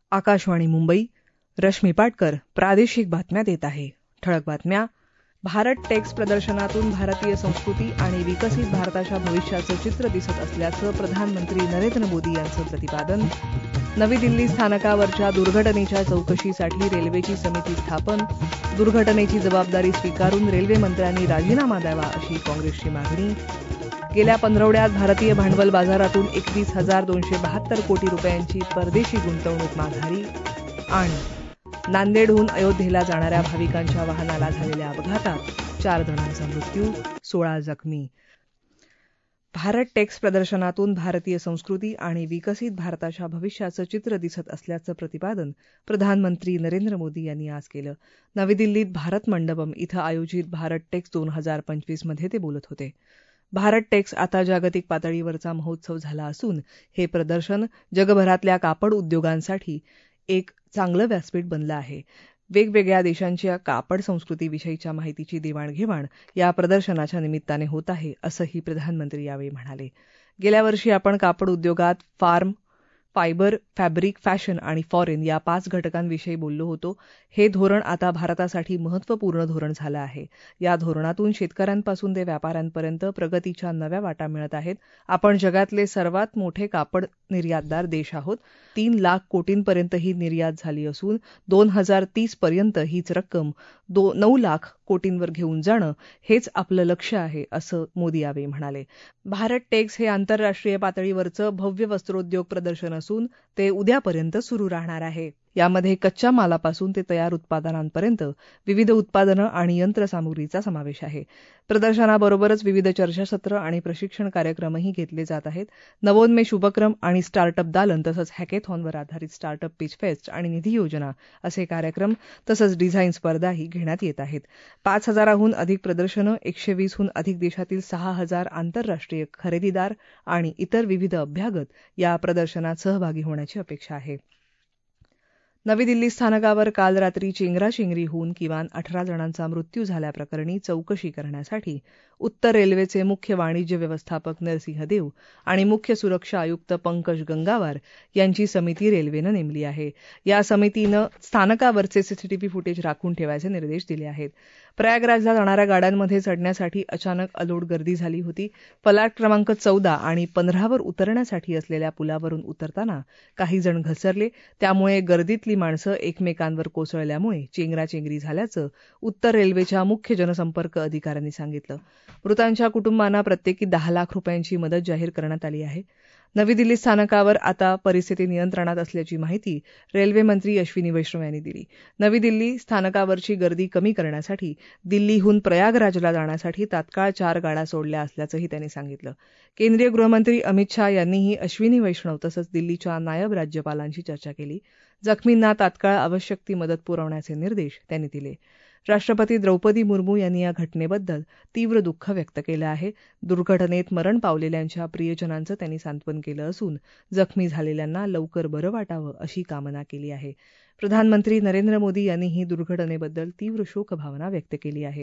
आकाशवाणी मुंबई. रश्मी पाटकर प्रादेशिक बातम्या देत आहे. ठळक बातम्या. भारत टेक्स प्रदर्शनातून भारतीय संस्कृती आणि विकसित भारताच्या भविष्याचं चित्र दिसत असल्याचं प्रधानमंत्री नरेंद्र मोदी यांचं प्रतिपादन. नवी दिल्ली स्थानकावरच्या दुर्घटनेच्या चौकशीसाठी रेल्वेची समिती स्थापन. दुर्घटनेची जबाबदारी स्वीकारून रेल्वे मंत्र्यांनी राजीनामा द्यावा अशी काँग्रेसची मागणी. गेल्या पंधरवड्यात भारतीय भांडवल बाजारातून 21,272 कोटी रुपयांची परदेशी गुंतवणूक माघारी. आणि नांदेडहून अयोध्येला जाणाऱ्या भाविकांच्या वाहनाला झालेल्या अपघातात 4 जणांचा मृत्यू, 16 जखमी. भारत टेक्स प्रदर्शनातून भारतीय संस्कृती आणि विकसित भारताच्या भविष्याचं चित्र दिसत असल्याचं प्रतिपादन प्रधानमंत्री नरेंद्र मोदी यांनी आज केलं. नवी दिल्लीत भारत मंडपम इथं आयोजित भारत टेक्स 2025 मध्ये ते बोलत होते. भारत टेक्स आता जागतिक पातळीवरचा महोत्सव झाला असून हे प्रदर्शन जगभरातल्या कापड उद्योगांसाठी एक चांगलं व्यासपीठ बनलं आहे. वेगवेगळ्या देशांच्या कापड संस्कृतीविषयीच्या माहितीची देवाणघेवाण या प्रदर्शनाच्या निमित्ताने होत आहे, असंही प्रधानमंत्री यावेळी म्हणाले. गेल्या वर्षी आपण कापड उद्योगात फायबर, फॅब्रिक, फॅशन आणि फॉरेन या 5 घटकांविषयी बोललो होतो. हे धोरण आता भारतासाठी महत्त्वपूर्ण धोरण झालं आहे. या धोरणातून शेतकऱ्यांपासून ते व्यापाऱ्यांपर्यंत प्रगतीच्या नव्या वाटा मिळत आहेत. आपण जगातले सर्वात मोठे कापड निर्यातदार देश आहोत. 3 लाख कोटींपर्यंत ही निर्यात झाली असून 2030 पर्यंत हीच रक्कम 9 लाख कोटींवर घेऊन जाणं हेच आपलं लक्ष्य आहे, असं मोदी यावेळी म्हणाले. भारत टेक्स हे आंतरराष्ट्रीय पातळीवरचं भव्य वस्त्रोद्योग प्रदर्शन असून ते उद्यापर्यंत सुरू राहणार आहे. यामध्ये कच्च्या मालापासून ते तयार उत्पादनांपर्यंत विविध उत्पादनं आणि यंत्रसामुग्रीचा समावेश आहे. प्रदर्शनाबरोबरच विविध चर्चासत्र आणि प्रशिक्षण कार्यक्रमही घेतले जात आहेत. नवोन्मेष उपक्रम आणि स्टार्टअप दालन तसंच हॅकेथॉनवर आधारित स्टार्टअप पिच फेस्ट आणि निधी योजना असे कार्यक्रम तसंच डिझाईन स्पर्धाही घेण्यात येत आहेत. 5,000हून अधिक प्रदर्शनं, 120हून अधिक देशातील 6,000 आंतरराष्ट्रीय खरेदीदार आणि इतर विविध अभ्यागत या प्रदर्शनात सहभागी होण्याची अपेक्षा आहे. नवी दिल्ली स्थानकावर काल रात्री चेंगराचेंगरी होऊन किमान 18 जणांचा मृत्यू झाल्याप्रकरणी चौकशी करण्यासाठी उत्तर रेल्वेचे मुख्य वाणिज्य व्यवस्थापक नरसिंह देव आणि मुख्य सुरक्षा आयुक्त पंकज गंगावार यांची समिती रेल्वेनं नेमली आहे. या समितीनं स्थानकावरचे सीसीटीव्ही फुटेज राखून ठेवायचे निर्देश दिले आहेत. प्रयागराजला जाणाऱ्या गाड्यांमध्ये चढण्यासाठी अचानक अलोट गर्दी झाली होती. फलाट क्रमांक 14 आणि 15वर उतरण्यासाठी असलेल्या पुलावरून उतरताना काही जण घसरले. त्यामुळे गर्दीतली माणसं एकमेकांवर कोसळल्यामुळे चेंगराचेंगरी झाल्याचं उत्तर रेल्वेच्या मुख्य जनसंपर्क अधिकाऱ्यांनी सांगितलं. मृतांच्या कुटुंबांना प्रत्येकी 10 लाख रुपयांची मदत जाहीर करण्यात आली आहे. नवी दिल्ली स्थानकावर आता परिस्थिती नियंत्रणात असल्याची माहिती रेल्वे मंत्री अश्विनी वैष्णव यांनी दिली. नवी दिल्ली स्थानकावरची गर्दी कमी करण्यासाठी दिल्लीहून प्रयागराजला जाण्यासाठी तात्काळ 4 गाड्या सोडल्या असल्याचंही त्यांनी सांगितलं. केंद्रीय गृहमंत्री अमित शाह यांनीही अश्विनी वैष्णव तसंच दिल्लीच्या नायब राज्यपालांशी चर्चा केली. जखमींना तात्काळ आवश्यक ती मदत पुरवण्याचे निर्देश त्यांनी दिले. राष्ट्रपती द्रौपदी मुर्मू यांनी या घटनेबद्दल तीव्र दुःख व्यक्त केलं आहे. दुर्घटनेत मरण पावलेल्यांच्या प्रियजनांचं त्यांनी सांत्वन केलं असून जखमी झालेल्यांना लवकर बरं वाटावं अशी कामना केली आहे. प्रधानमंत्री नरेंद्र मोदी यांनीही दुर्घटनेबद्दल तीव्र शोकभावना व्यक्त केली आहे.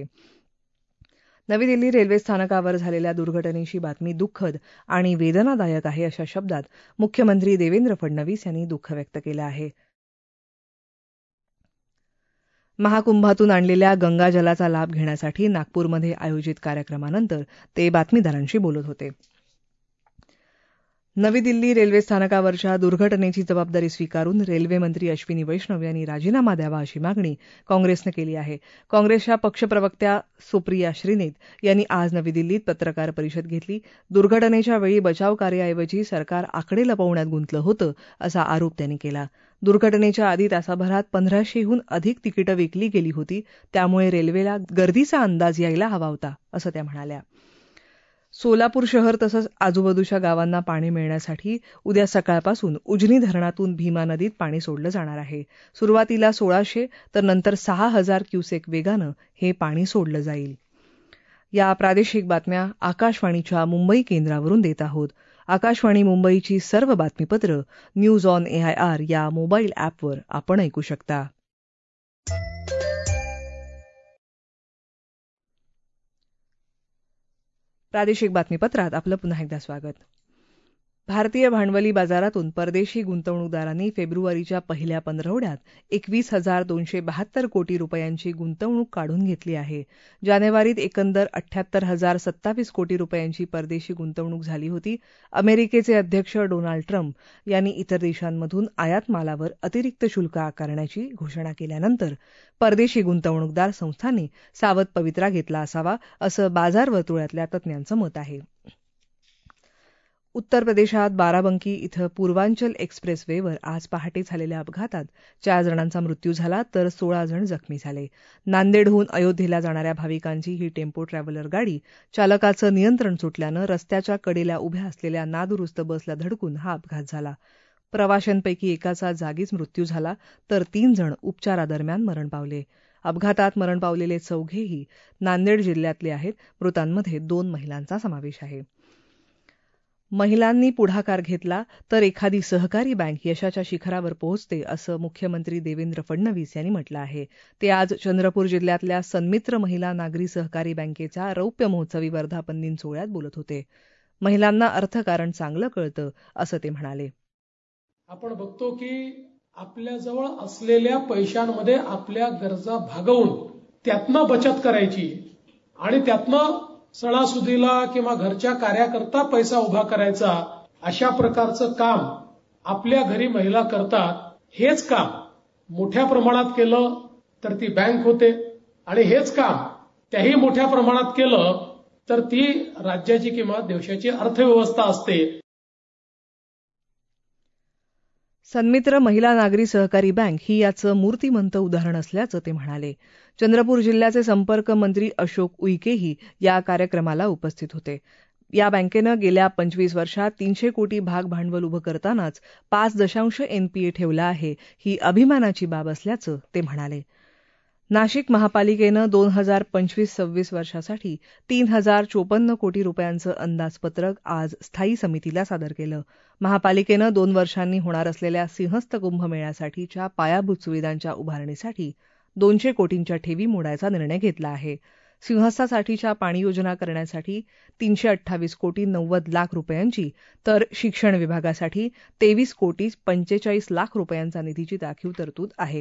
नवी दिल्ली रेल्वे स्थानकावर झालेल्या दुर्घटनेची बातमी दुःखद आणि वेदनादायक आहे अशा शब्दात मुख्यमंत्री देवेंद्र फडणवीस यांनी दुःख व्यक्त केलं आहे. महाकुंभातून आणलेल्या गंगाजलाचा लाभ घेण्यासाठी नागपूरमध्ये आयोजित कार्यक्रमानंतर ते बातमीदारांशी बोलत होते. नवी दिल्ली रेल्वे स्थानकावरच्या दुर्घटनेची जबाबदारी स्वीकारून रेल्वे मंत्री अश्विनी वैष्णव यांनी राजीनामा द्यावा अशी मागणी काँग्रेसनं केली आहे. काँग्रेसच्या पक्षप्रवक्त्या सुप्रिया श्रीनेत यांनी आज नवी दिल्लीत पत्रकार परिषद घेतली. दुर्घटनेच्या वेळी बचावकार्याऐवजी सरकार आकडे लपवण्यात गुंतलं होतं असा आरोप त्यांनी केला. दुर्घटनेच्या आधी तासाभरात 1500हून अधिक तिकीटं विकली गेली होती. त्यामुळे रेल्वेला गर्दीचा अंदाज यायला हवा होता, असं त्या म्हणाल्या. सोलापूर शहर तसंच आजूबाजूच्या गावांना पाणी मिळण्यासाठी उद्या सकाळपासून उजनी धरणातून भीमा नदीत पाणी सोडलं जाणार आहे. सुरुवातीला 1600 तर नंतर 6000 क्युसेक वेगानं हे पाणी सोडलं जाईल. या प्रादेशिक बातम्या आकाशवाणीच्या मुंबई केंद्रावरून देत आहोत. आकाशवाणी मुंबईची सर्व बातमीपत्र न्यूज ऑन AIR या मोबाईल ॲपवर आपण ऐकू शकता. प्रादेशिक बातमीपत्रात आपलं पुन्हा एकदा स्वागत. भारतीय भांडवली बाजारातून परदेशी गुंतवणूकदारांनी फेब्रुवारीच्या पहिल्या पंधरवड्यात 21,272 कोटी रुपयांची गुंतवणूक काढून घेतली आहे. जानेवारीत एकंदर 78,027 कोटी रुपयांची परदेशी गुंतवणूक झाली होती. अमेरिकेचे अध्यक्ष डोनाल्ड ट्रम्प यांनी इतर देशांमधून आयात मालावर अतिरिक्त शुल्क आकारण्याची घोषणा केल्यानंतर परदेशी गुंतवणूकदार संस्थांनी सावध पवित्रा घेतला असावा, असं बाजार वर्तुळातल्या तज्ज्ञांचं मत आहे. उत्तर प्रदेशात बाराबंकी इथं पूर्वांचल एक्सप्रेस वेवर आज पहाटे झालेल्या अपघातात 4 जणांचा मृत्यू झाला तर 16 जण जखमी झाले. नांदेडहून अयोध्येला जाणाऱ्या भाविकांची ही टेम्पो ट्रॅव्हलर गाडी चालकाचं नियंत्रण सुटल्यानं रस्त्याच्या कडेला उभ्या असलेल्या नादुरुस्त बसला धडकून हा अपघात झाला. प्रवाशांपैकी एकाचा जागीच मृत्यू झाला तर 3 जण उपचारादरम्यान मरण पावले. अपघातात मरण पावलेले चौघेही नांदेड जिल्ह्यातले आहेत. मृतांमध्ये 2 महिलांचा समावेश आहे. महिलांनी पुढाकार घेतला तर एखादी सहकारी बँक यशाच्या शिखरावर पोहोचते, असं मुख्यमंत्री देवेंद्र फडणवीस यांनी म्हटलं आहे. ते आज चंद्रपूर जिल्ह्यातल्या सन्मित्र महिला नागरी सहकारी बँकेच्या रौप्य महोत्सवी वर्धापन दिन सोहळ्यात बोलत होते. महिलांना अर्थकारण चांगलं कळतं, असं ते म्हणाले. आपण बघतो की आपल्याजवळ असलेल्या पैशांमध्ये आपल्या गरजा भागवून त्यातनं बचत करायची आणि त्यातनं सणासुदीला किंवा घरच्या कार्याकरता पैसा उभा करायचा, अशा प्रकारचं काम आपल्या घरी महिला करतात. हेच काम मोठ्या प्रमाणात केलं तर ती बँक होते आणि हेच काम त्याही मोठ्या प्रमाणात केलं तर ती राज्याची किंवा देशाची अर्थव्यवस्था असते. सन्मित्र महिला नागरी सहकारी बँक ही याचं मूर्तिमंत उदाहरण असल्याचं ते म्हणाले. चंद्रपूर जिल्ह्याचे संपर्क मंत्री अशोक उईकेही या कार्यक्रमाला उपस्थित होते. या बँकेनं गेल्या 25 वर्षात 300 कोटी भाग भांडवल उभं करतानाच 5 NPA ठेवला आहे. ही अभिमानाची बाब असल्याचं ते म्हणाले. नाशिक महापालिकेनं 2025-26 वर्षासाठी 3,054 कोटी रुपयांचं अंदाजपत्रक आज स्थायी समितीला सादर केलं. महापालिकेनं 2 वर्षांनी होणार असलेल्या सिंहस्थ कुंभमेळ्यासाठीच्या पायाभूत सुविधांच्या उभारणीसाठी 200 कोटींच्या ठेवी मोडायचा निर्णय घेतला आहे. सिंहस्थासाठीच्या पाणी योजना करण्यासाठी 328 कोटी 90 लाख रुपयांची तर शिक्षण विभागासाठी 23 कोटी 45 लाख रुपयांचा निधीची राखीव तरतूद आहे.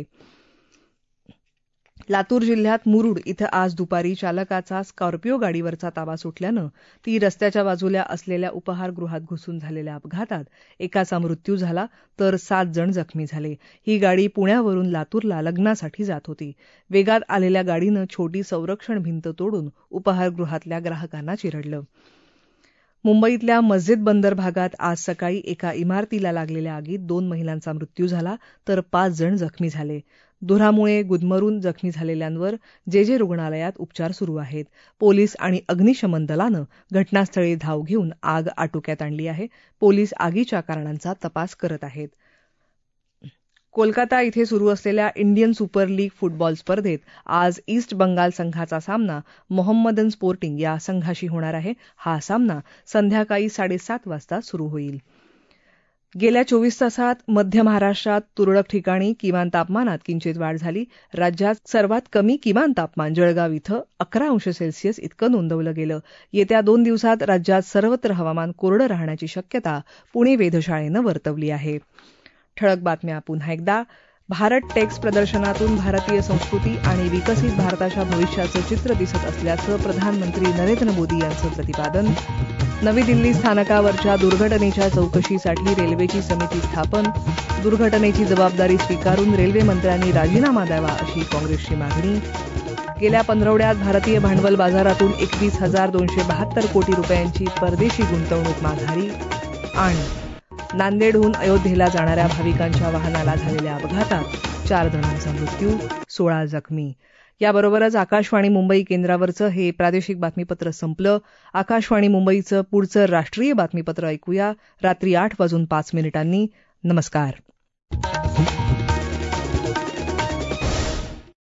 लातूर जिल्ह्यात मुरुड इथं आज दुपारी चालकाचा स्कॉर्पिओ गाडीवरचा ताबा सुटल्यानं ती रस्त्याच्या बाजूला असलेल्या उपाहारगृहात घुसून झालेल्या अपघातात एकाचा मृत्यू झाला तर 7 जण जखमी झाले. ही गाडी पुण्यावरून लातूरला लग्नासाठी जात होती. वेगात आलेल्या गाडीनं छोटी संरक्षण भिंत तोडून उपाहारगृहातल्या ग्राहकांना चिरडलं. मुंबईतल्या मस्जिद बंदर भागात आज सकाळी एका इमारतीला लागलेल्या आगीत 2 महिलांचा मृत्यू झाला तर 5 जण जखमी झाले. धुरामुळे गुदमरून जखमी झालेल्यांवर जे रुग्णालयात उपचार सुरू आहेत. पोलीस आणि अग्निशमन दलानं घटनास्थळी धाव घेऊन आग आटोक्यात आणली आहे. पोलीस आगीच्या कारणांचा तपास करत आहेत. कोलकाता इथे सुरू असलेल्या इंडियन सुपर लीग फुटबॉल स्पर्धेत आज ईस्ट बंगाल संघाचा सामना मोहम्मदन स्पोर्टिंग या संघाशी होणार आहे. हा सामना संध्याकाळी 7:30 वाजता सुरू होईल. गेल्या 24 तासात मध्य महाराष्ट्रात तुरळक ठिकाणी किमान तापमानात किंचित वाढ झाली. राज्यात सर्वात कमी किमान तापमान जळगाव इथं 11 अंश सेल्सिअस इतकं नोंदवलं गेलं. येत्या 2 दिवसात राज्यात सर्वत्र हवामान कोरडं राहण्याची शक्यता पुणे वेधशाळेनं वर्तवली आहे. ठळक बातम्या पुन्हा एकदा. भारत टेक्स प्रदर्शनातून भारतीय संस्कृती आणि विकसित भारताच्या भविष्याचं चित्र दिसत असल्याचं प्रधानमंत्री नरेंद्र मोदी यांचं प्रतिपादन. नवी दिल्ली स्थानकावरच्या दुर्घटनेच्या चौकशीसाठी रेल्वेची समिती स्थापन. दुर्घटनेची जबाबदारी स्वीकारून रेल्वे मंत्र्यांनी राजीनामा द्यावा अशी काँग्रेसची मागणी. गेल्या पंधरवड्यात भारतीय भांडवल बाजारातून 21,272 कोटी रुपयांची परदेशी गुंतवणूक माघारी. आणि नांदेडहून अयोध्येला जाणाऱ्या भाविकांच्या वाहनाला झालेल्या अपघातात 4 जणांचा मृत्यू, 16 जखमी. याबरोबरच आकाशवाणी मुंबई केंद्रावरचं हे प्रादेशिक बातमीपत्र संपलं. आकाशवाणी मुंबईचं पुढचं राष्ट्रीय बातमीपत्र ऐकूया रात्री 8:05 नमस्कार.